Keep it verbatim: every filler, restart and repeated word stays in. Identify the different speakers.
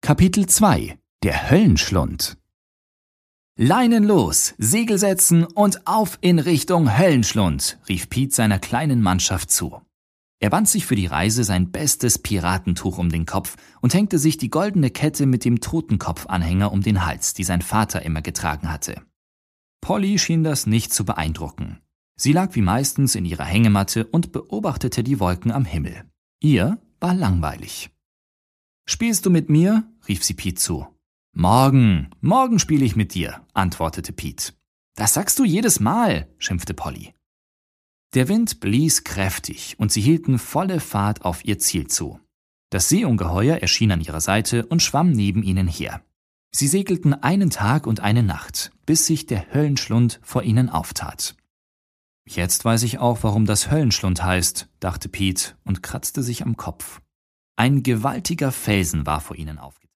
Speaker 1: Kapitel zwei: Der Höllenschlund. »Leinen los, Segel setzen und auf in Richtung Höllenschlund«, rief Pete seiner kleinen Mannschaft zu. Er band sich für die Reise sein bestes Piratentuch um den Kopf und hängte sich die goldene Kette mit dem Totenkopfanhänger um den Hals, die sein Vater immer getragen hatte. Polly schien das nicht zu beeindrucken. Sie lag wie meistens in ihrer Hängematte und beobachtete die Wolken am Himmel. Ihr war langweilig. »Spielst du mit mir?« rief sie Pete zu. »Morgen, morgen spiele ich mit dir«, antwortete Pete. »Das sagst du jedes Mal«, schimpfte Polly. Der Wind blies kräftig und sie hielten volle Fahrt auf ihr Ziel zu. Das Seeungeheuer erschien an ihrer Seite und schwamm neben ihnen her. Sie segelten einen Tag und eine Nacht, bis sich der Höllenschlund vor ihnen auftat. »Jetzt weiß ich auch, warum das Höllenschlund heißt«, dachte Pete und kratzte sich am Kopf. Ein gewaltiger Felsen war vor ihnen aufgetan.